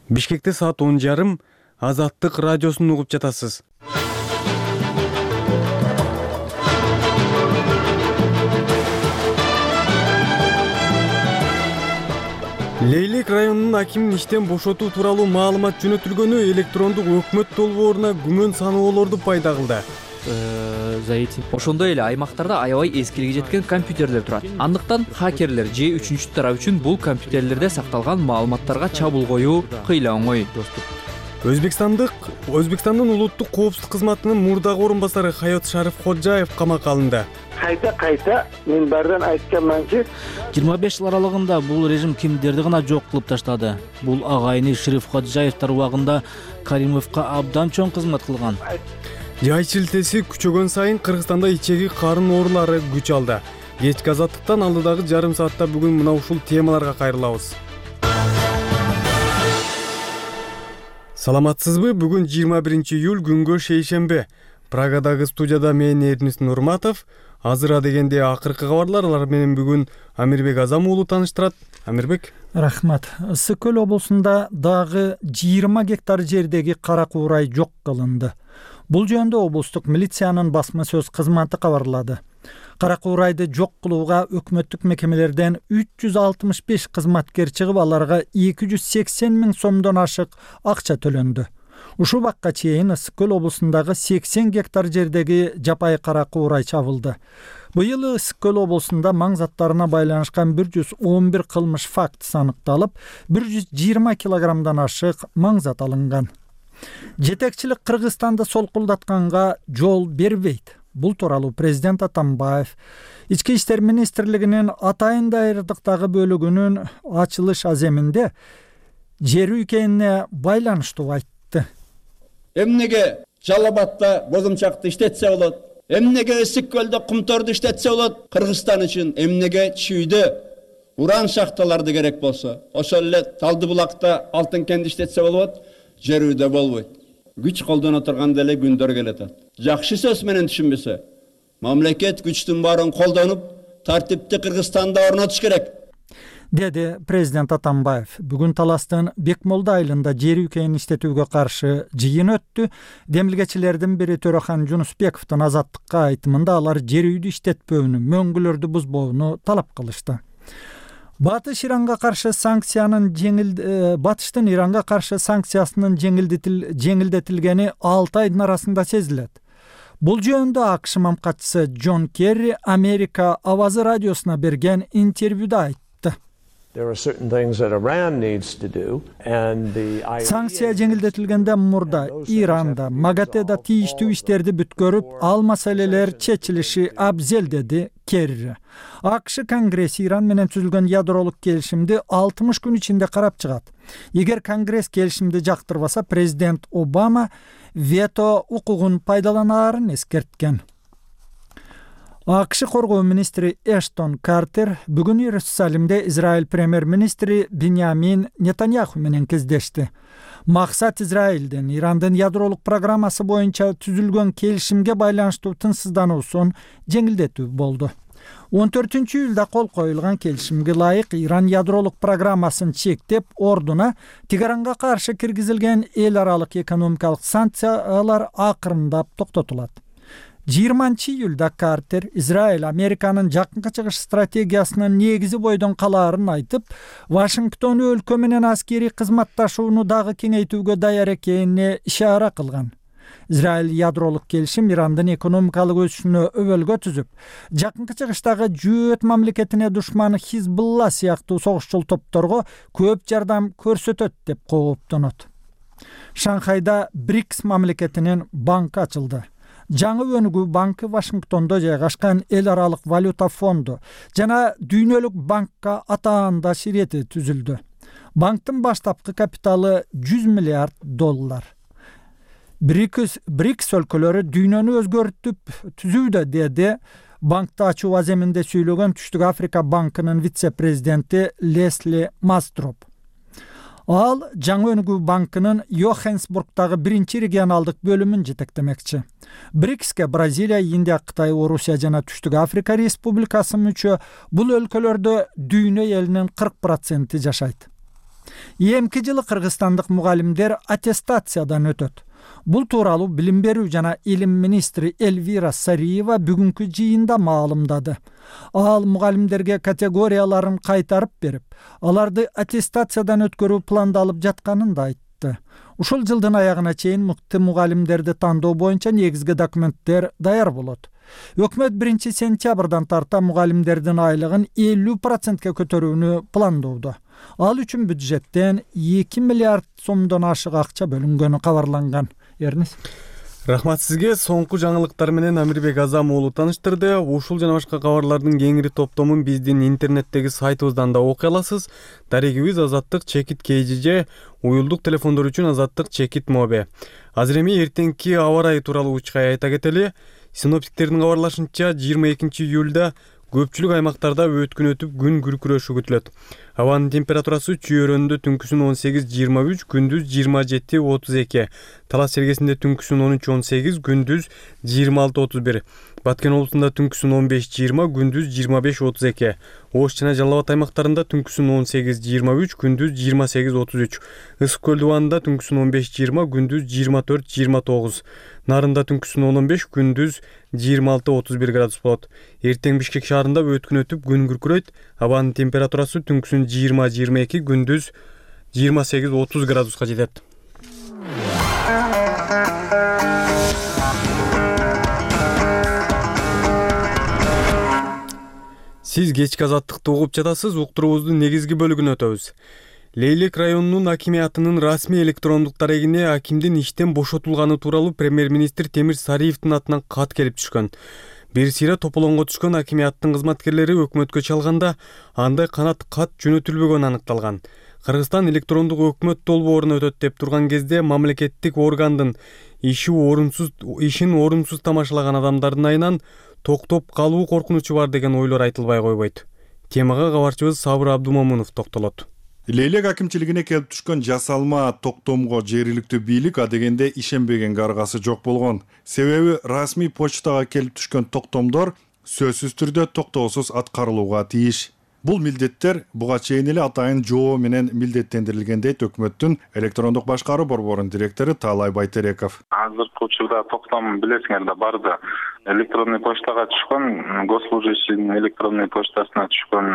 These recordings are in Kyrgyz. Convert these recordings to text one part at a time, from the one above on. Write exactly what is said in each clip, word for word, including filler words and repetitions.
Бишкекте саат он жарым Азаттык радиосун угуп жатасыз. Лейлек районунун акимин иштен бошотуу тууралуу маалымат жөнөтүлгөнү электрондук өкмөт долбооруна күмөн саноолорду пайда кылды. Заитин. Ошондой эле аймактарда аябай эскилиги жеткен компьютерлер турат. Андыктан хакерлер же үчүнчү тарап үчүн бул компьютерлерде сакталган маалыматтарга чабуул коюу кыйла оңой. Өзбекстандык Өзбекстандын улуттук коопсуздук кызматынын мурдагы орун басары Хаят Шариф Ходжаев камакка алынды. Кайта кайта мен бардан айтканманчы, жыйырма беш жыл аралыгында бул режим кимдерди гана жок кылып таштады. Бул агайыны Шариф Ходжаевтар убагында Каримовго абдан чоң кызмат кылган. Жай шилтеси күчөгөн сайын Кыргызстанда ичеги карын оорулары күч алды. Кечки азаттыктан алдыдагы жарым саатта бүгүн мына ушул темаларга кайрылабыз. Саламатсызбы? Бүгүн жыйырма биринчи июль күнгө шейшембе. Прагадагы студияда мен Эрнис Нурматов. Азыра дегенде акыркы кабарлар, алар менен бүгүн Амирбек Азам уулу тааныштырат. Амирбек. Рахмат. Ысык көл облусунда дагы жыйырма гектар жердеги кара куурай жок кылынды. Бул жөнүндө облустук милициянын басма сөз кызматы кабарлады. Кара куурайды жок кылууга өкмөттүк мекемелерден үч жүз алтымыш беш кызматкер чыгып, аларга эки жүз сексен миң сомдон ашык акча төлөндү. Ушул убакка чейин Ысык көл облусундагы сексен гектар жердеги жапай кара куурай чабылды. Быйыл Ысык көл облусунда маң заттарына байланышкан бир жүз он бир кылмыш фактысы аныкталып, бир жүз жыйырма килограммдан ашык маң зат алынган. Жетекчилик Кыргызстанды солкулдатканга жол бербейт. Бул тууралуу президент Атамбаев Ички иштер министрлигинин атайын дайрдыктагы бөлүгүнүн ачылыш аземинде жер үйкенине байланыштуу айтты. Эмнеге Жалал-Абадта бозумчакты иштетсе болот? Эмнеге Ысык көлдө кумторду иштетсе болот? Кыргызстан үчүн эмнеге Чүйдө уран шахталарды керек болсо, ошол эле Талдыбулакта алтын кенди иштетсе болот? Жерүүдө болбойт. Күч колдоно турганда эле күндөр келет. Жакшы сөз менен түшүнбөсө, мамлекет күчтүн баарын колдонуп, тартипти Кыргызстанда орнотуш керек, деди президент Атамбаев. Бүгүн Таластын Бекмолда айылында жер үйкенин иштетүүгө каршы жыйын өттү. Демилгечилердин бири Төрахан Жунусбековдун Азаттыкка айтымында алар жер үйдү иштетпөөнү, мөңгүлөрдү бузбоону талап кылышты. Батыш Иранга каршы санкциянын жеңил Батыштын Иранга каршы санкциясынын жеңилдетил жеңилдетилгени алты айдын арасында сезилет. Бул жөнүндө АКШ мамкатчысы Джон Керри Америка Авазы радиосуна берген интервьюда айтты. Санкция жеңилдетилгенде мурда Иранда, МАГАТЭда тийиштүү иштерди бүткөрүп, ал маселелер чечилиши абзел, деди Керри. АКШ Конгресс Иран менен түзүлгөн ядролук келишимди алтымыш күн ичинде карап чыгат. Эгер Конгресс келишимди жактырбаса, президент Обама вето укугун пайдаланарын эскерткен. АКШ коргоо министри Эштон Картер бүгүн Иерусалимде Израиль премьер-министри Биньямин Нетаньяху менен кездешти. Максат Израилдин Ирандын ядролук программасы боюнча түзүлгөн келишимге байланыштуу тынчсыздануусун жеңилдетүү болду. он төртүнчү июлда кол коюлган келишимге ылайык Иран ядролук программасын чектеп, ордуна Тегаранга каршы киргизилген эл аралык экономикалык санкциялар акырындап токтотулат. жыйырманчы июлда Картер Израиль Американын жакынкы чыгыш стратегиясынын негизи бойдон калаарын айтып, Вашингтон өлкө менен аскери кызматташууну дагы кеңейтүүгө даяр экенине ишара кылган. Израиль ядролук келишим Ирандын экономикалык өсүшүнө өбөлгө түзүп, жакынкы чыгыштагы жөөт мамлекетине душман Хизбулла сыяктуу согушчул топторго көп жардам көрсөтөт деп кооптонот. Шанхайда БРИКС мамлекетинин банкы ачылды. Жаңы өнүгүү банкы Вашингтондо жайгашкан эл аралык валюта фонду жана дүйнөлүк банкка атаандаш ирети түзүлдү. Банктын баштапкы капиталы жүз миллиард доллар. БРИКС БРИКС өлкөлөрү дүйнөнү өзгөртүп түзүүдө, деди банкты ачуу аземинде сүйлөгөн Түштүк Африка банкынын вице-президенти Лесли Мастроп. Ал жаңы өнүгүү банкынын Йоханнесбургдагы биринчи регионалдык бөлүмүн жетектемекчи. БРИКСке Бразилия, Индия, Кытай, Орусия жана Түштүк Африка Республикасы мүчө. Бул өлкөлөрдө дүйнө элинин кырк проценти жашайт. эмки жылы кыргызстандык мугалимдер аттестациядан өтөт. Бул тууралуу билим берүү жана илим министри Эльвира Сариева бүгүнкү жыйында маалымдады. Ал мугалимдерге категорияларын кайтарып берип, аларды аттестациядан өткөрүү пландалып жатканын да айтты. Ушул жылдын аягына чейин мыкты мугалимдерди тандоо боюнча негизги документтер даяр болот. Өкмөт биринчи сентябрдан тарта мугалимдердин айлыгын элүү процентке көтөрүүнү пландоодо. Ал үчүн бюджеттен эки миллиард сомдон ашык акча бөлүнгөнү кабарланган. Эрнис. Рахмат сизге. Соңку жаңылыктар менен Амирбек Азам уулу таныштырды. Ушул жана башка кабарлардын кеңири топтомун биздин интернеттеги сайтыбыздан да окуй аласыз. Дарегибиз Азаттык чекит кей жи же, уюлдук телефондор үчүн Азаттык чекит мобе. Азыр эми эртеңки аба ырайы тууралуу учкай айта кетели. Синоптиктердин кабарлашынча жыйырма экинчи июлда көпчүлүк аймактарда өткүн өтүп күн күркүрөшү күтүлөт. Абанын температурасы чүйөрөндө түнкүсүн он сегиз жыйырма үч, күндүз жыйырма жети отуз эки. Талас Сергесинде түнкүсүн он үч он сегиз, күндүз жыйырма алты отуз бир. Баткен облусунда түнкүсүн он беш жыйырма, күндүз жыйырма беш отуз эки. Ош жана Жалал Абад аймактарында түнкүсүн он сегиз жыйырма үч, күндүз жыйырма сегиз отуз үч. Ысык көл дубанында түнкүсүн он беш жыйырма, күндүз жыйырма төрт жыйырма тогуз. Нарында түнкүсүн он он беш, күндүз жыйырма алты отуз бир градус болот. Эртең Бишкек шаарында өткүн өтүп күн күркүрөйт. Абанын температурасы түнкүсүн жыйырма жыйырма эки, күндүз жыйырма сегиз отуз градуска жетет. Сиз кечки Азаттыкты угуп жатасыз. Уктуруубуздун негизги бөлүгүнө өтөбүз. Лейлек районунун акимиятынын расмий электрондук дарегине акимдин иштен бошотулганы тууралуу премьер-министр Темир Сариевдин атынан кат келип түшкөн. Бир сыйра тополоңго түшкөн акимияттын кызматкерлери өкмөткө чалганда андай канат кат жөнөтүлбөгөнү аныкталган. Кыргызстан электрондук өкмөт долбоорун өтөт деп турган кезде мамлекеттик органдын иши орунсуз ишин орунсуз тамашалаган адамдардын айынан токтоп калуу коркунучу бар деген ойлор айтылбай койбойт. Темага кабарчыбыз Сабыр Абдумомунов токтолот. Лейлек акимчилигине келип түшкөн жасалма токтомго жергиликтүү бийлик адегенде ишенбегенге аргасы жок болгон. Себеби расмий почтага келип түшкөн токтомдор сөзсүз түрдө токтоосуз аткарылууга тийиш. Бул милдеттер буга чейин эле атайын жоо менен милдеттендирилген дейт өкмөттүн электрондук башкаруу борборунун директору Таалай Байтереков. Азыркы учурда токтом билесиңер да барды. Электронный почтага түшкөн, госслужащийдин электронный почтасына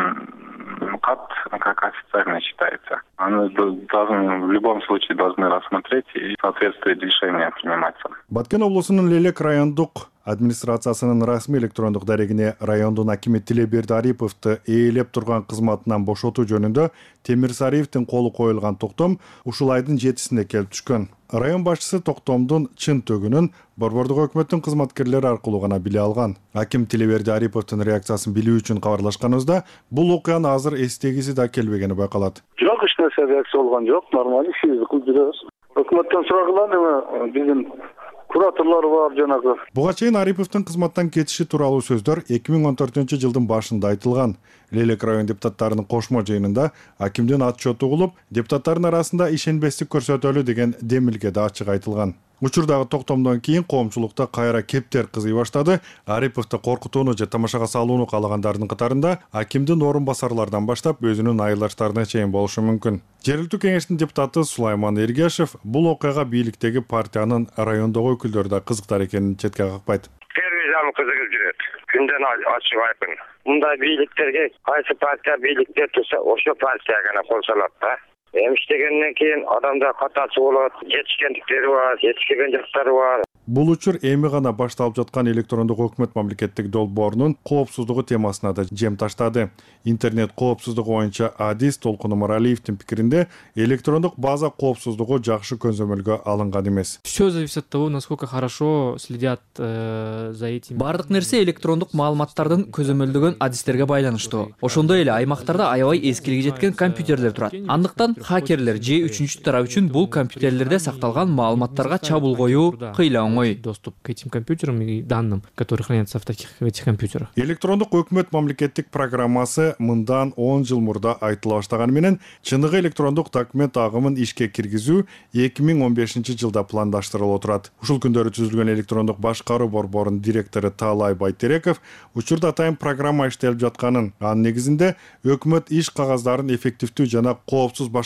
түшкөн кат как официально считается. Они должны, в любом случае должны рассмотреть и в соответствии решения приниматься. Баткен облусунун Лейлек райондук администрациясынын расмий электрондук дарегине райондун акими Тилеберди Ариповду ээлеп турган кызматынан бошотуу жөнүндө Темир Сариевдин колу коюлган токтом ушул айдын жетисинде келип түшкөн. Район башчысы токтомдун чын төгүнүн борбордук өкмөттүн кызматкерлери аркылуу гана биле алган. Аким Тилеберди Ариповдун реакциясын билүү үчүн кабарлашканыбызда бул окуянын азыр эстегиси да келбегени байкалат. Жок, эч нерсе реакция болгон жок, нормалдуу ишибизди кылып жүрөбүз. Өкмөттөн сурагыла, эми биздин кураторлор бар жанагы. Буга чейин Ариповдун кызматтан кетиши тууралуу сөздөр эки миң он төртүнчү жылдын башында айтылган. Лейлек район депутаттарынын кошмо жыйынында акимдин отчету кылып, депутаттардын арасында ишенбестик көрсөтөлү деген демилге да ачык айтылган. Учурдагы токтомдон кийин коомчулукта кайра кептер кызый баштады. Ариповду коркутууну же тамашага салууну каалагандардын катарында акимдин орун басарлардан баштап өзүнүн айылдаштарына чейин болушу мүмкүн. Жергиликтүү кеңештин депутаты Сулайман Эргешев бул окуяга бийликтеги партиянын райондогу өкүлдөрү да кызыктар экенин четке какпайт. Терроризм кызыгып жүрөт. Күндөн ачык айкын. Мындай бийликтерге кайсы партия бийликте турса, ошо партия гана кол салат да. Эми иштегенден кийин адамдар катасы болот, жетишкендиктери бар, жетишпеген жактары бар. Бул учур эми гана башталып жаткан электрондук өкмөт мамлекеттик долбоорунун коопсуздугу темасына да жем таштады. Интернет коопсуздугу боюнча Адис Толкун Омаралиевдин пикиринде электрондук база коопсуздугу жакшы көзөмөлгө алынган эмес. Все зависит от того, насколько хорошо следят э, за этим. Бардык нерсе электрондук маалыматтардын көзөмөлдөгөн адистерге байланыштуу. Ошондой эле аймактарда аябай эскилиги жеткен компьютерлер турат. Андыктан хакерлер же үчүнчү тарап үчүн бул компьютерлерде сакталган маалыматтарга чабуул коюу кыйла оңой. Доступ к этим компьютерам и данным, которые хранятся в таких в этих компьютерах. Электрондук өкмөт мамлекеттик программасы мындан он жыл мурда айтыла баштаганы менен чыныгы электрондук документ агымын ишке киргизүү эки миң он бешинчи жылда пландаштырылып отурат. Ушул күндөрү түзүлгөн электрондук башкаруу борборунун директору Таалай Байтереков учурда атайын программа иштелип жатканын, анын негизинде өкмөт иш кагаздарын эффективдүү жана коопсуз башкаруу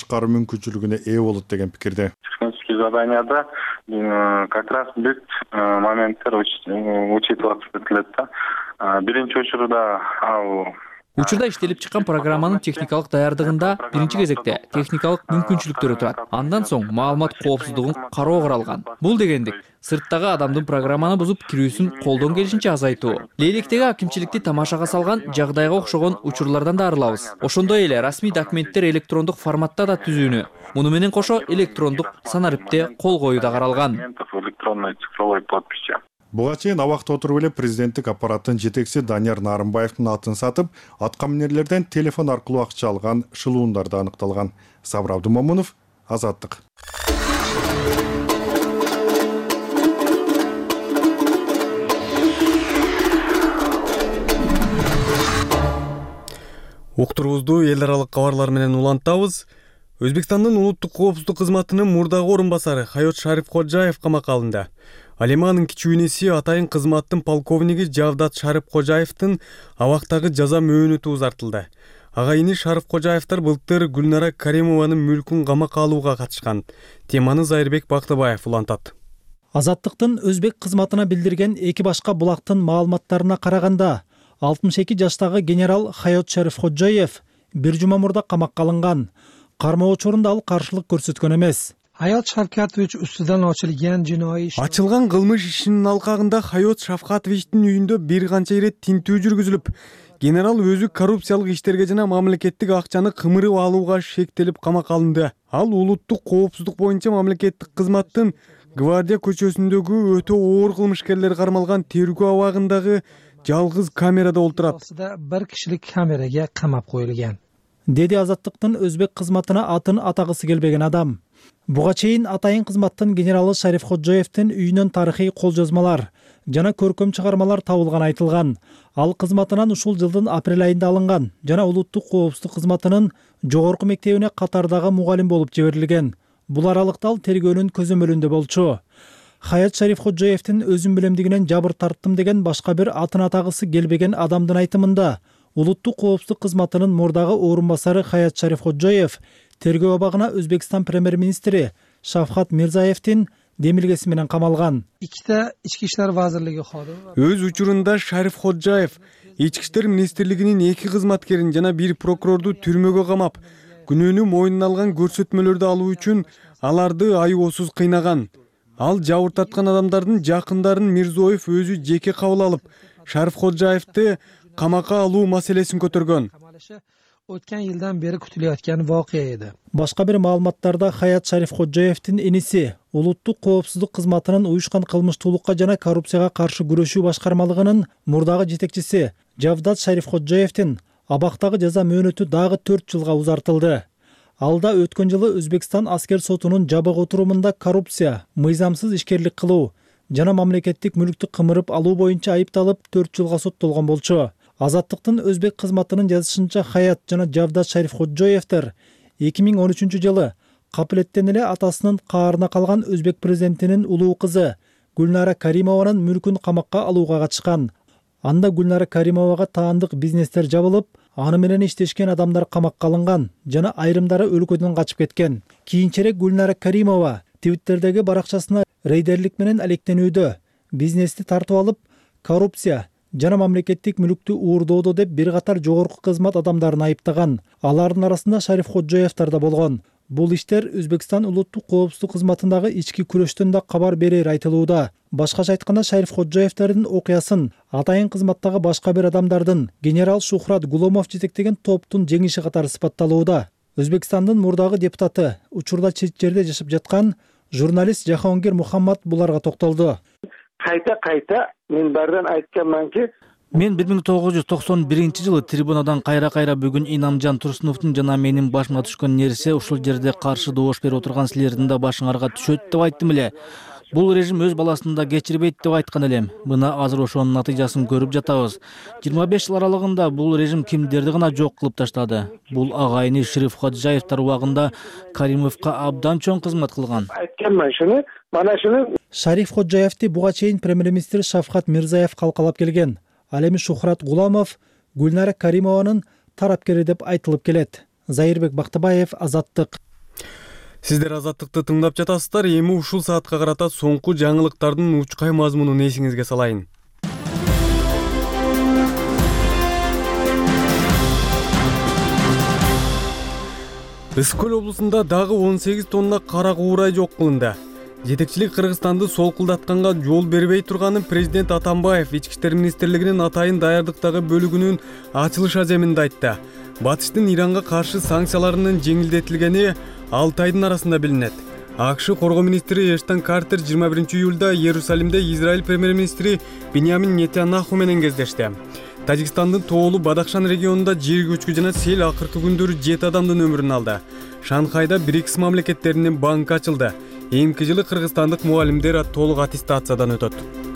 башкаруу мүмкүнчүлүгүнө ээ болот деген пикирде. Технические заданияда как раз бүт моменттер учитываться этилет да. Биринчи учурда ал Учурда иштелип чыккан программанын техникалык даярдыгында биринчи кезекте техникалык мүмкүнчүлүктөрү турат. Андан соң маалымат коопсуздугун кароо каралган. Бул дегендик сырттагы адамдын программаны бузуп кирүүсүн колдон келишинче азайтуу. Лейлектеги акимчиликти тамашага салган жагдайга окшогон учурлардан да арылабыз. Ошондой эле расмий документтер электрондук форматта да түзүүнү. Муну менен кошо электрондук санариптте кол коюу да каралган. Буга чейин абакта отуруп эле президенттик аппараттын жетекчиси Данияр Нарымбаевдин атын сатып, атка минерлерден телефон аркылуу акча алган шылуундарда аныкталган. Сабыр Абдумомунов, Азаттык. Уктурубузду эл аралык кабарлар менен улантабыз. Өзбекстандын улуттук коопсуздук кызматынын мурдагы орун басары Хайот Шарифкожаев камакка алынды. Ал эми анын кичүү иниси атайын кызматтын полковниги Жавдат Шарифкожаевдин абактагы жаза мөөнөтү узартылды. Ага ини Шарифкожаевдер былтыр Гүлнара Каримованын мүлкүн камакка алууга катышкан. Теманы Зайырбек Бактыбаев улантат. Азаттыктын өзбек кызматына билдирген эки башка булактын маалыматтарына караганда, алтымыш эки жаштагы генерал Хайот Шарифкожаев бир жума мурда камакка алынган. Кармоо учурунда ал каршылык көрсөткөн эмес. Hayot Shavkatovich ustidan ochilgan jinoiy ish. Ачылган кылмыш ишинин алкагында Хайот Шавкатовичтин үйүндө бир канча ирет тинтүү жүргүзүлүп, генерал өзү коррупциялык иштерге жана мамлекеттик акчаны кымырып алууга шектелип камакка алынды. Ал улуттук коопсуздук боюнча мамлекеттик кызматтын Гвардия көчөсүндөгү өтө оор кылмышкерлер кармалган тергөө абагындагы жалгыз камерада олтурат. Bir кишилик камерага камап коюлган. Деди Азаттыктын өзбек кызматына атын атагысы келбеген адам. Буга чейин атайын кызматтын генералы Шарифкожаевдин үйүнөн тарыхый кол жазмалар жана көркөм чыгармалар табылган айтылган. Ал кызматынан ушул жылдын апрель айында алынган жана улуттук коопсуздук кызматынын жогорку мектебине катардагы мугалим болуп жиберилген. Бул аралыкта ал тергөөнүн көзөмөлүндө болчу. Хайот Шарифкожаевдин өзүм билемдигинен жабыр тарттым деген башка бир атын атагысы келбеген адамдын айтымында, улуттук коопсуздук кызматынын мурдагы орун басары Хайот Шарифкожаев тергөө абагына Өзбекстан премьер-министри Шавкат Мирзаевдин демилгеси менен камалган. Ikkita Ички иштер вазирлиги xodimi. Өз учурунда Шарифкожаев Ички иштер министрлигинин эки кызматкерин жана бир прокурорду түрмөгө камап, күнөөнү мойнуна алган көрсөтмөлөрдү алуу үчүн аларды айоосуз кыйнаган. Ал жабыр тарткан адамдардын жакындарын Мирзоев өзү жеке кабыл алып, Шарифкожаевди камакка алуу маселесин көтөргөн. O'tgan yildan beri kutilayotgan voqea edi. Башка бир маалыматтарда Хайот Шарифкожаевдин иниси улуттук коопсуздук кызматынын уюшкан кылмыштуулукка жана коррупцияга каршы күрөшүү башкармалыгынын мурдагы жетекчиси Жавдат Шарифкожаевдин абактагы жаза мөөнөтү дагы төрт жылга узартылды. Алда өткөн жылы Өзбекстан аскер сотунун жабык отурумунда коррупция, мыйзамсыз ишкерлик кылуу жана мамлекеттик мүлктү кымырып алуу боюнча айыпталып төрт жылга соттолгон болчу. Азаттыктын өзбек кызматынын жазышынча Хайот жана Жавдат Шарифкожаевдер эки миң он үчүнчү жылы капилеттен эле атасынын каарына калган өзбек президентинин улуу кызы Гүлнара Каримованын мүлкүн камакка алууга катышкан. Анда Гүлнара Каримовага таандык бизнестер жабылып, аны менен иштешкен адамдар камакка алынган жана айрымдары өлкөдөн качып кеткен. Кийинчерээк Гүлнара Каримова Twitterдеги баракчасына рейдерлик менен алектенүүдө, бизнести тартып алып, коррупция жана мамлекеттик мүлктү уурдоодо деп бир катар жогорку кызмат адамдарын айыптаган. Алардын арасында Шарифкожаевдер да болгон. Бул иштер Өзбекстан улуттук коопсуздук кызматындагы ички күрөштөн да кабар берер айтылууда. Башкача айтканда Шарифкожаевдердин окуясын атайын кызматтагы башка бир адамдардын генерал Шухрат Гуломов жетектеген топтун жеңиши катары сыпатталууда. Өзбекстандын мурдагы депутаты, учурда чет жерде жашап жаткан журналист Жахонгир Мухаммад буларга токтолду. Кайта кайта минбардан айтканманки, Мен бир миң тогуз жүз токсон биринчи жылы трибунадан кайра-кайра бүгүн Инамжан Турсуновдун жана менин башыма түшкөн нерсе ушул жерде каршы добош берип отурган силердин да башыңарга түшөт деп айттым эле. Бул режим өз баласын да кечирбейт деп айткан элем. Мына азыр ошонун натыйжасын көрүп жатабыз. жыйырма беш жыл аралыгында бул режим кимдерди гана жок кылып таштады. Бул агайыны Шарифкожаевдер убагында Каримовго абдан чоң кызмат кылган. Айтканман шуну, мана шуну. Шарифкожаевди буга чейин премьер-министр Шавкат Мирзаев калкалап келген. Ал эми Шухрат Гуломов Гүлнара Каримованын тарапкери деп айтылып келет. Зайырбек Бактыбаев, Азаттык. Сиздер Азаттыкты тыңдап жатасыздар. Эми ушул саатка карата соңку жаңылыктардын учкай мазмунун эсиңизге салайын. Ысык көл облусунда дагы он сегиз тонна кара куурай жок кылынды. Жетекчилик Кыргызстанды солкулдатканга жол бербей турганын президент Атамбаев Ички иштер министрлигинин атайын даярдыктагы бөлүгүнүн ачылыш аземинде айтты. Батыштын Иранга каршы санкцияларынын жеңилдетилгени алты айдын арасында билинет. АКШ коргоо министри Эштон Картер жыйырма биринчи июлда Иерусалимде Израиль премьер-министри Биньямин Нетаньяху менен кездешти. Тажикстандын тоолуу Бадахшан регионунда жер көчкү жана сел акыркы күндөрү жети адамдын өмүрүн алды. Шанхайда БРИКС мамлекеттеринин банкы ачылды. Эмки жылы кыргызстандык мугалимдер толук аттестациядан өтөт.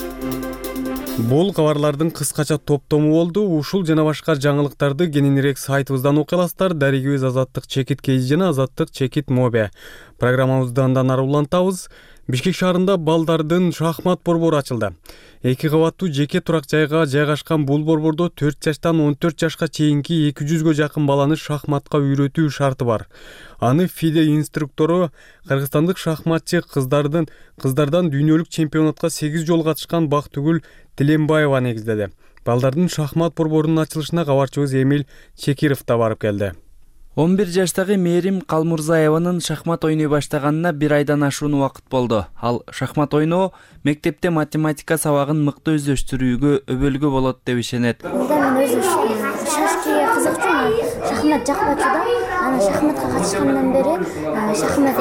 Бул кабарлардын кыскача топтому болду. Ушул жана башка жаңылыктарды кененирээк сайтыбыздан окуй аласыздар. Дарегибиз Азаттык чекит кей жана Азаттык чекит мобе. Программабызды андан ары улантабыз. Бишкек шаарында балдардын шахмат борбору ачылды. Эки кабаттуу жеке турак жайга жайгашкан бул борбордо төрт жаштан он төрт жашка чейинки эки жүзгө жакын баланы шахматка үйрөтүү шарты бар. Аны ФИДЕ инструктору кыргызстандык шахматчы кыздардын кыздардан дүйнөлүк чемпионатка сегиз жолу катышкан Бактыгүл Тилембаева негиздеди. Балдардын шахмат борборунун ачылышына кабарчыбыз Эмил Чекиров да барып келди. он бир жаштагы Мээрим Калмурзаеванын шахмат ойной баштаганына бир айдан ашуун убакыт болду. Ал шахмат ойноо мектепте математика сабагын мыкты өздөштүрүүгө өбөлгө болот деп ишенет. Мен өзү шашкиге кызыкчумун. Шахмат жакпачу да. Ана шахматка катышкандан бери шахмат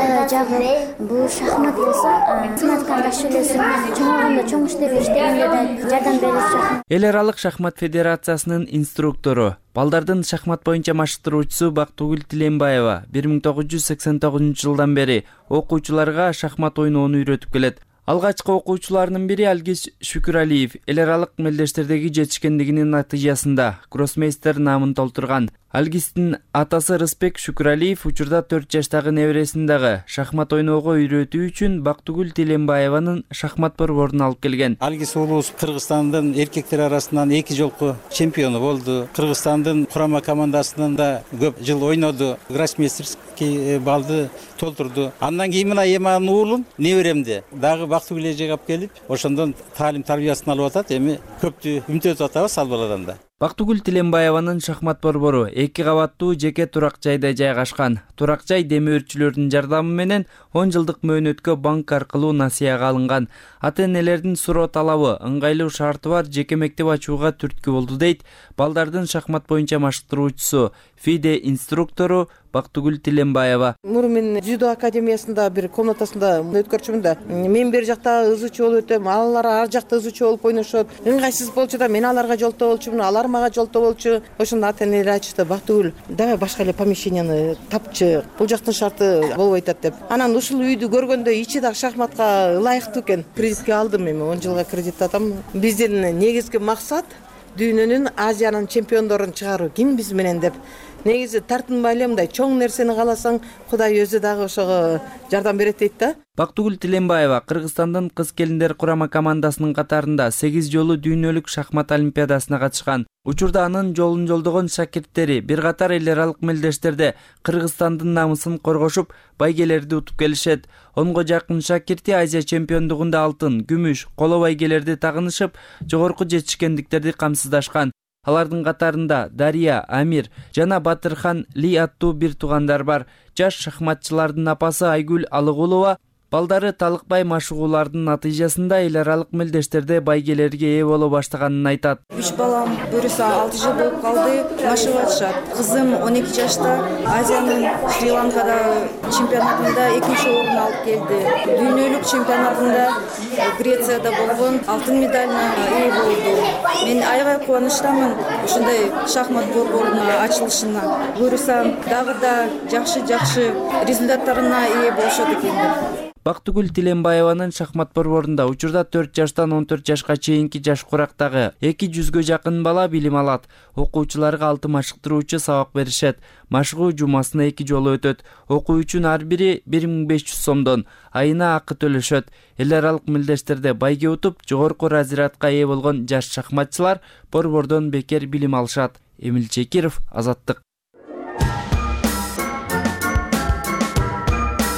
жагы бул шахмат болсо математиканы жакшы билесиң. Чоңойгондо чоң иштеп иштегенде да жардам берет. Эл аралык шахмат федерациясынын инструктору, балдардын шахмат боюнча машыктыруучусу Бактыгүл Тилембаева бир миң тогуз жүз сексен тогузунчу жылдан бери окуучуларга шахмат ойноону үйрөтүп келет. Алгачкы окуучуларынын бири Алгиз Шүкүралиев эл аралык мелдештердеги жетишкендигинин натыйжасында гроссмейстер наамын толтурган. Алгиздин атасы Рыспек Шүкүралиев учурда төрт жаштагы небересин дагы шахмат ойноого үйрөтүү үчүн Бактыгүл Тилембаеванын шахмат борборуна алып келген. Алгиз уулубуз Кыргызстандын эркектер арасынан эки жолку чемпиону болду. Кыргызстандын курама командасынан да көп жыл ойноду. Гроссмейстерский балды толтурду. Андан кийин мына эманын уулум неберемди дагы Бактыгүл эжеге алып келип, ошондон таалим тарбиясын алып атат. Эми көптү үмүт атабыз ал баладан да. Бактыгүл Тилембаеванын шахмат борбору эки кабаттуу жеке турак жайда жайгашкан. Турак жай демөөрчүлөрдүн жардамы менен он жылдык мөөнөткө банк аркылуу насыяга алынган. Ата-энелердин суроо талабы ыңгайлуу шарты бар жеке мектеп ачууга түрткү болду дейт балдардын шахмат боюнча машыктыруучусу, ФИДЕ инструктору Бактыгүл Тилембаева. Мурун мен дзюдо академиясында бир комнатасында өткөрчүмүн да. Мен бер жакта ызычы болуп өтөм, алар ар жакта ызычы болуп ойношот. Ыңгайсыз болчу да мен аларга жолтоо болчумун, алар мага жолтоо болчу. Ошондо ата-энелер айтышты, Бактыгүл, давай башка эле помещенияны тапчы. Бул жактын шарты болбой атат деп. Анан ушул үйдү көргөндө ичи дагы шахматка ылайыктуу экен. Кредитке алдым эми, он жылга кредит атам. Биздин негизги максат дүйнөнүн, Азиянын чемпиондорун чыгаруу. Ким биз менен деп. Негизи тартынбай эле мындай чоң нерсени кааласаң, Кудай өзү дагы ошого жардам берет дейт да. Бактыгүл Тилембаева Кыргызстандын кыз келиндер курама командасынын катарында сегиз жолу дүйнөлүк шахмат олимпиадасына катышкан. Учурда анын жолун жолдогон шакирттери бир катар эл аралык мелдештерде Кыргызстандын намысын коргошуп, байгелерди утуп келишет. Онго жакын шакирти Азия чемпиондугунда алтын, күмүш, коло байгелерди тагынышып, жогорку жетишкендиктерди камсыздашкан. Алардын катарында Дария, Амир жана Батырхан Ли аттуу бир туугандар бар. Жаш шахматчылардын апасы Айгүл Алыгулова балдары талыкпай машыгуулардын натыйжасында эл аралык мелдештерде байгелерге ээ боло баштаганын айтат. Үч балам бирөөсү алты жыл болуп калды, машыгып атышат. Кызым он эки жашта Азиянын Шри-Ланкада чемпионатында экинчи орун алып келди. Дүйнөлүк чемпионатында Грецияда болгон алтын медалына ээ болду. Мен аябай кубанычтамын ушундай шахмат борборунун ачылышына. Буюрсам дагы да жакшы-жакшы результаттарына ээ болушат экен. Бактыгүл Тилембаеванын шахмат борборунда учурда төрт жаштан он төрт жашка чейинки жаш курактагы эки жүзгө жакын бала билим алат. Окуучуларга алты машыктыруучу сабак беришет. Машыгуу жумасына эки жолу өтөт. Окуу үчүн ар бири бир миң беш жүз сомдон айына акы төлөшөт. Эл аралык мелдештерде байге утуп, жогорку разрядка ээ болгон жаш шахматчылар борбордон бекер билим алышат. Эмил Чекиров, Азаттык.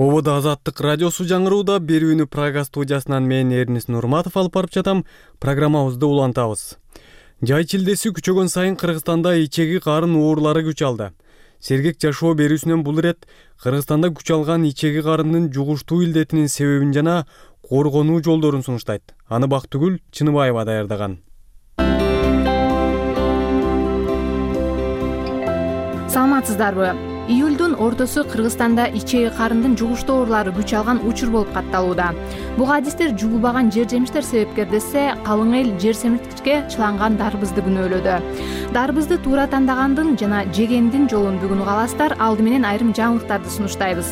Обода Азаттык радиосу жаңырууда берүүнү Прага студиясынан мен Эрнис Нурматов алып барып жатам. Программабызды улантабыз. Жай чилдеси күчөгөн сайын Кыргызстанда ичеги карын оорлары күч алды. Сергек жашоо берүүсүнөн бул ирет Кыргызстанда күч алган ичеги карындын жугуштуу илдетинин себебин жана коргонуу жолдорун сунуштайт. Аны Бактыгүл Чыныбаева даярдаган. Саламатсыздарбы? Июлдун ортосу Кыргызстанда ичеги карындын жугуштуу оорлары күч алган учур болуп катталууда. Буга адистер жугулбаган жер жемиштер себепкер десе, калың эл жер семирткичке чыланган дарбызды күнөөлөдү. Дарбызды туура тандагандын жана жегендин жолун бүгүн угаласыздар. Алды менен айрым жаңылыктарды сунуштайбыз.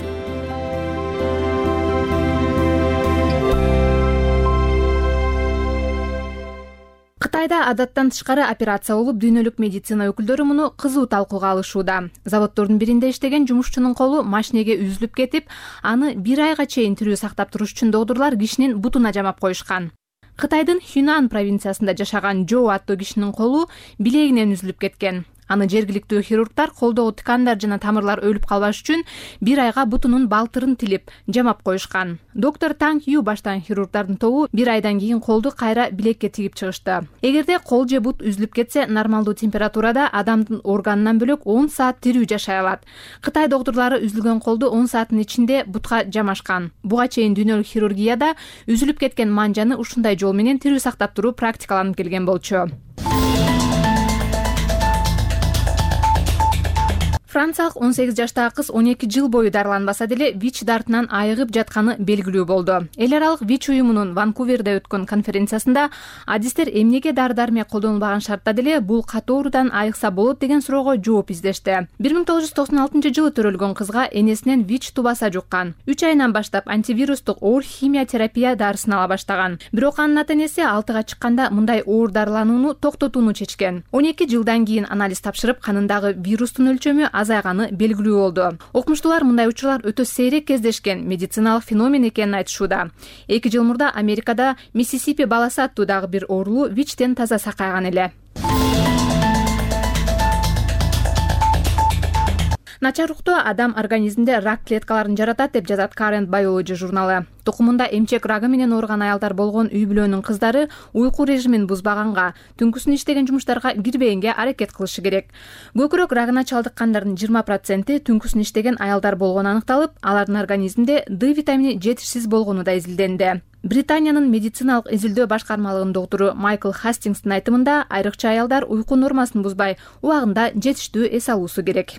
Кытайда адаттан тышкары операция болуп, дүйнөлүк медицина өкүлдөрү муну кызуу талкууга алышууда. Заводдордун биринде иштеген жумушчунун колу машинеге үзүлүп кетип, аны бир айга чейин тирүү сактап туруш үчүн доктурлар кишинин бутуна жамап коюшкан. Кытайдын Хюнан провинциясында жашаган Жо аттуу кишинин колу билегинен үзүлүп кеткен. Аны жергиликтүү хирургдар колдогу тыкандар жана тамырлар өлүп калбаш үчүн бир айга бутунун балтырын тилип жамап коюшкан. Доктор Танг Ю баштаган хирургдардын тобу бир айдан кийин колду кайра билекке тигип чыгышты. Эгерде кол же бут үзүлүп кетсе, нормалдуу температурада адамдын органынан бөлөк он саат тирүү жашай алат. Кытай доктурлары үзүлгөн колду он сааттын ичинде бутка жамашкан. Буга чейин дүйнөлүк хирургияда үзүлүп кеткен манжаны ушундай жол менен тирүү сактап туруу практикаланып келген болчу. Франциялык он сегиз жаштагы кыз он эки жыл бою дарыланбаса деле ВИЧ дартынан айыгып жатканы белгилүү болду. Эл аралык ВИЧ уюмунун Ванкуверде өткөн конференциясында адистер эмнеге дары-дармек колдонулбаган шартта деле бул катуу оорудан айыкса болот деген суроого жооп издешти. бир миң тогуз жүз токсон алтынчы жылы төрөлгөн кызга энесинен ВИЧ тубаса жуккан. үч айынан баштап антивирустук оор химиотерапия дарысын ала баштаган. Бирок анын ата-энеси алтыга чыкканда мындай оор дарыланууну токтотууну чечкен. он эки жылдан кийин анализ тапшырып, канындагы вирустун өлчөмү азайганы белгилүү болду. Окумуштуулар мындай учурлар өтө сейрек кездешкен медициналык феномен экенин айтышууда. эки жыл мурда Америкада Миссисипи баласы аттуу дагы бир оорулуу ВИЧтен таза сакайган эле. Начар уктоо адам организминде рак клеткаларын жаратат деп жазат Current Biology журналы. Тукумунда эмчек рагы менен ооруган аялдар болгон үй бүлөнүн кыздары уйку режимин бузбаганга, түнкүсүн иштеген жумуштарга кирбегенге аракет кылышы керек. Көкүрөк рагына чалдыккандардын жыйырма проценти түнкүсүн иштеген аялдар болгону аныкталып, алардын организминде Д витамини жетишсиз болгону да изилденди. Британиянын медициналык изилдөө башкармалыгынын доктуру Майкл Хастингстын айтымында, айрыкча аялдар уйку нормасын бузбай, убагында жетиштүү эс алуусу керек.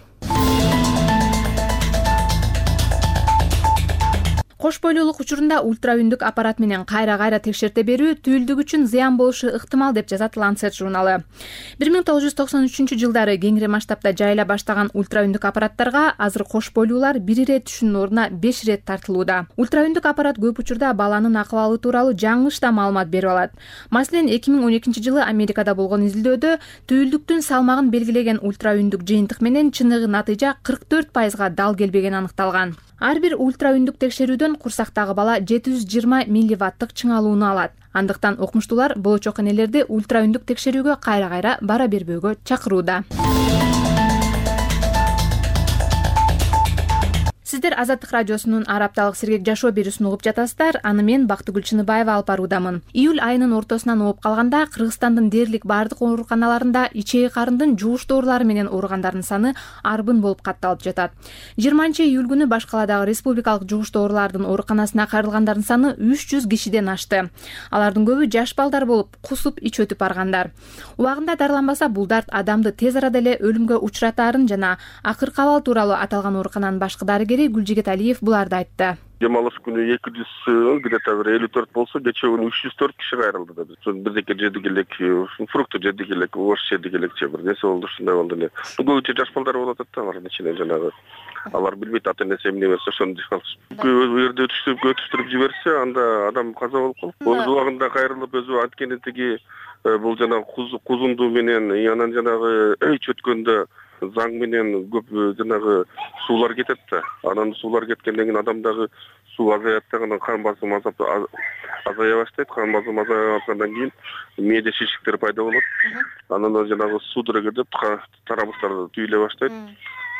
Кош бойлуулук учурунда ультра үндүк аппарат менен кайра-кайра текшерте берүү түйүлдүк үчүн зыян болушу ыктымал деп жазат Lancet журналы. бир миң тогуз жүз токсон үчүнчү жылдары кеңири масштабта жайыла баштаган ультра үндүк аппараттарга азыр кош бойлуулар бир ирет түшүүнүн ордуна беш ирет тартылууда. Ультра үндүк аппарат көп учурда баланын акыбалы тууралуу жаңылыш да маалымат берип алат. Маселен, эки миң он экинчи жылы Америкада болгон изилдөөдө түйүлдүктүн салмагын белгилеген ультра үндүк жыйынтык менен чыныгы натыйжа кырк төрт пайызга дал келбегени аныкталган. Ар бир ультра үндүк текшерүүдөн курсактагы бала жети жүз жыйырма милливаттык чыңалууну алат. Андыктан окумуштуулар болочок энелерди ультра үндүк текшерүүгө кайра-кайра бара бербөөгө чакырууда. Сиздер Азаттык радиосунун ар апталык сергек жашоо берүүсүн угуп жатасыздар. Аны мен Бактыгүл Чыныбаева алып баруудамын. Июль айынын ортосунан ооп калганда Кыргызстандын дээрлик бардык ооруканаларында ичеги карындын жугуштуу оорулары менен ооругандардын саны арбын болуп катталып жатат. жыйырманчы июль күнү баш каладагы республикалык жугуштуу оорулардын ооруканасына кайрылгандардын саны үч жүз кишиден ашты. Алардын көбү жаш балдар болуп, кусуп ич өтүп баргандар. Убагында дарыланбаса, бул дарт адамды тез арада эле өлүмгө учуратаарын жана акыркы абал тууралуу аталган оорукананын башкы дарыгери Гүлжигит Алиев буларды айтты. Демалыш күнү эки жүз где-то бир элүү төрт болсо, кечээ күнү үч жүз төрт киши кайрылды да. Биз бирдеке жедик элек, фрукты жедик элек, ош жедик элекчи бир нерсе болду, ушундай болду эле. Көбүнчө жаш балдар болуп атат да, алардын ичинен жанагы. Алар билбейт ата-энеси эмне берсе ошону жеп калышат. Көп жерде өтүштүрүп өтүштүрүп жиберсе, анда адам каза болуп калат. Өз убагында кайрылып, өзү анткени тиги бул жанагы кузунду менен, анан жанагы ич өткөндө заң менен көп жанагы суулар кетет да. Анан суулар кеткенден кийин адамдагы суу азаят да, кан басымы азая баштайт. Кан басымы азая баштагандан кийин мээде шишиктер пайда болот. Анан жанагы судорога деп тарабыстар түйүлө баштайт.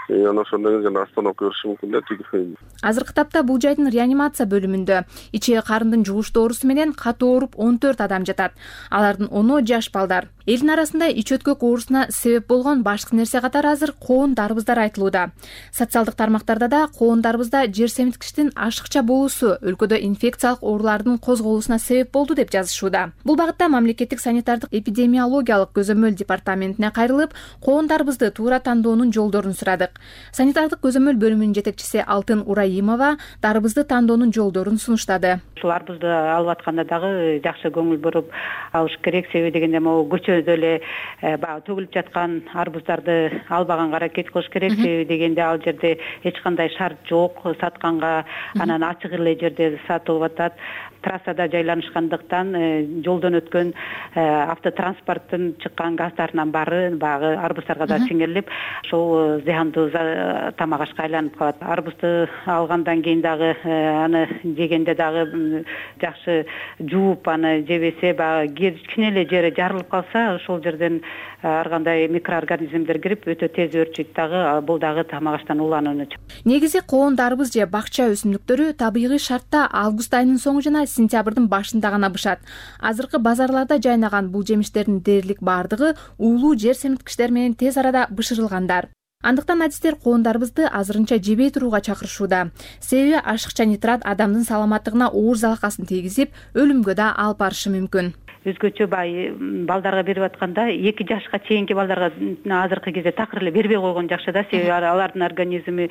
анан ошондон кийин жана остановка бериши мүмкүн да. Азыркы тапта бул жайдын реанимация бөлүмүндө ичеги карындын жугуш доорусу менен катуу ооруп он төрт адам жатат. Алардын ону жаш балдар. Элдин арасында ич өткөк оорусуна себеп болгон башкы нерсе катары азыр коон дарбыздар айтылууда. Социалдык тармактарда да коон дарбызда жер семирткичтин ашыкча болуусу өлкөдө инфекциялык оорулардын козголуусуна себеп болду деп жазышууда. Бул багытта мамлекеттик санитардык эпидемиологиялык көзөмөл департаментине кайрылып, коон дарбызды туура тандоонун жолдорун сурадык. Санитардык көзөмөл бөлүмүнүн жетекчиси Алтын Ураимова дарбызды тандоонун жолдорун сунуштады. Ушул арбызды алып атканда дагы жакшы көңүл буруп алыш керек, себеби дегенде могу көчөдө эле баягы төгүлүп жаткан арбыздарды албаганга аракет кылыш керек, себеби дегенде ал жерде эч кандай шарт жок, сатканга анан ачык эле жерде сатылып атат. Трассада жайланышкандыктан жолдон өткөн автотранспорттун чыккан газдарынын баары баягы арбыздарга да сиңирилип, ошол зыяндуу тамак ашка айланып калат. Арбызды алгандан кийин дагы аны жегенде дагы жакшы жууп аны жебесе, баягы кичине эле жери жарылып калса, ошол жерден ар кандай микроорганизмдер кирип өтө тез өрчүйт дагы, бул дагы тамак аштан уланууну. Негизи коон дарбыз же бакча өсүмдүктөрү табигый шартта август айынын соңу жана сентябрдын башында гана бышат. Азыркы базарларда жайнаган бул жемиштердин дээрлик баардыгы уулуу жер семирткичтер менен тез арада бышырылгандар. Андыктан адистер коон дарбызды азырынча жебей турууга чакырышууда. Себеби ашыкча нитрат адамдын саламаттыгына оор залакасын тийгизип, өлүмгө да алып барышы мүмкүн. Өзгөчө бай балдарга берип атканда эки жашка чейинки балдарга азыркы кезде такыр эле бербей койгон жакшы да, себеби алардын организми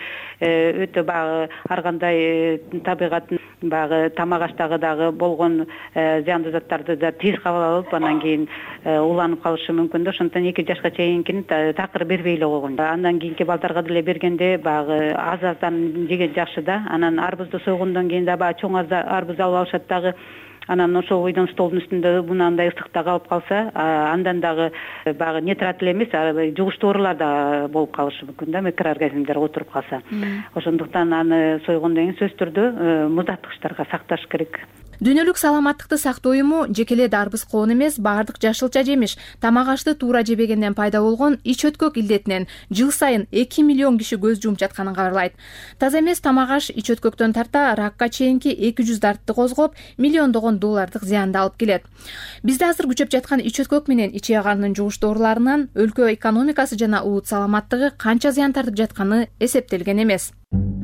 өтө баягы ар кандай табигаттын баягы тамак аштагы дагы болгон зыяндуу заттарды да тез кабыл алып, анан кийин уланып калышы мүмкүн да. Ошондуктан эки жашка чейинкини такыр бербей эле койгон. Андан кийинки балдарга деле бергенде баягы аз-аздан жеген жакшы да. Анан арбызды сойгондон кийин да баягы чоң арбыз алып алышат дагы. Анан ошол бойдон столдун үстүндө мынандай ысыкта калып калса, андан дагы баягы нитрат эле эмес, жугуш доорулар да болуп калышы мүмкүн да, микроорганизмдер отуруп калса. Ошондуктан аны сойгондон кийин сөзсүз түрдө муздаткычтарга сакташ керек. Дүйнөлүк саламаттыкты сактоо уюму жекеле дарбыз коон эмес, баардык жашылча жемиш, тамак ашты туура жебегенден пайда болгон ич өткөк илдетинен жыл сайын эки миллион киши көз жумуп жатканын кабарлайт. Таза эмес тамак аш ич өткөктөн тарта ракка чейинки эки жүз дартты козгоп, миллиондогон доллардык зыянды алып келет. Бизде азыр күчөп жаткан ич өткөк менен ичеги карындын жугуш дооруларынан өлкө экономикасы жана улут саламаттыгы канча зыян тартып жатканы эсептелген эмес.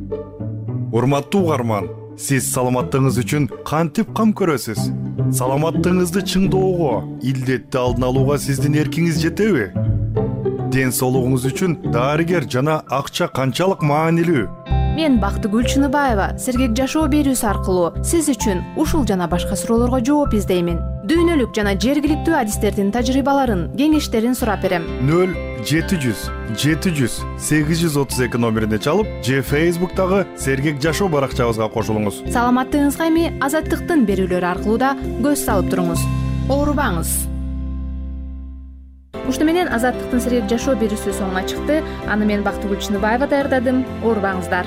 Урматтуу угарман, сиз саламаттыгыңыз үчүн кантип кам көрөсүз? Саламаттыгыңызды чыңдоого, илдетти алдын алууга сиздин эркиңиз жетеби? Ден соолугуңуз үчүн дарыгер жана акча канчалык маанилүү? Мен Бактыгүл Чыныбаева сергек жашоо берүүсү аркылуу сиз үчүн ушул жана башка суроолорго жооп издеймин. Дүйнөлүк жана жергиликтүү адистердин тажрыйбаларын, кеңештерин сурап берем. нөл жети жүз жети жүз сегиз жүз отуз эки номерине чалып, же Facebook'тагы сергек жашоо баракчабызга кошулуңуз. Саламаттыгыңызга эми Азаттыктын берүүлөрү аркылуу да көз салып туруңуз. Оорубаңыз. Ушуну менен Азаттыктын сергек жашоо берүүсү соңуна чыкты. Аны мен Бактыгүл Чыныбаева даярдадым. Оорубаңыздар.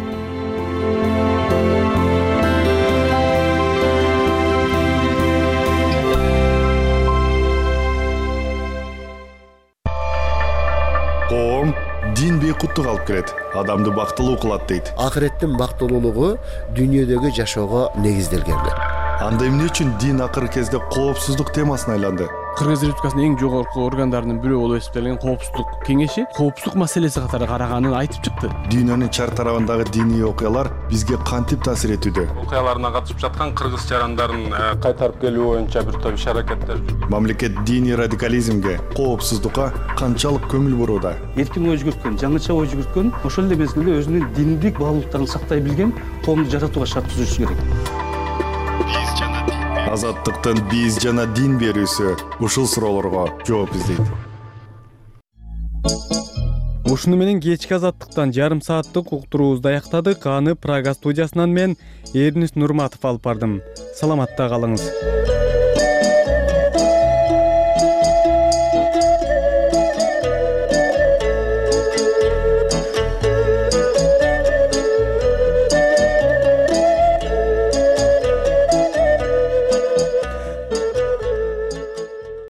Коом дин бейкуттук алып келет, адамды бактылуу кылат дейт. Акыреттин бактылуулугу дүйнөдөгү жашоого негизделген. Анда эмне үчүн дин акыркы кезде коопсуздук темасына айланды? Кыргыз Республикасынын эң жогорку органдарынын бирөө болуп эсептелген коопсуздук кеңеши коопсуздук маселеси катары караганын айтып чыкты. Дүйнөнүн чар тарабындагы диний окуялар бизге кантип таасир этүүдө? Окуяларына катышып жаткан кыргыз жарандарын кайтарып келүү боюнча бир топ иш-аракеттер. Мамлекет диний радикализмге, коопсуздукка канчалык көңүл бурууда? Эркин ой жүгүрткөн, жаңыча ой жүгүрткөн, ошол эле мезгилде өзүнүн диндик баалуулуктарын сактай билген коомду жаратууга шарт түзүш керек. Азаттыктын биз жана дин берүүсү ушул суроолорго жооп издейт. Ушуну менен кечки Азаттыктан жарым сааттык уктуруубузду аяктадык. Аны Прага студиясынан мен Эрнис Нурматов алып бардым. Саламатта калыңыз.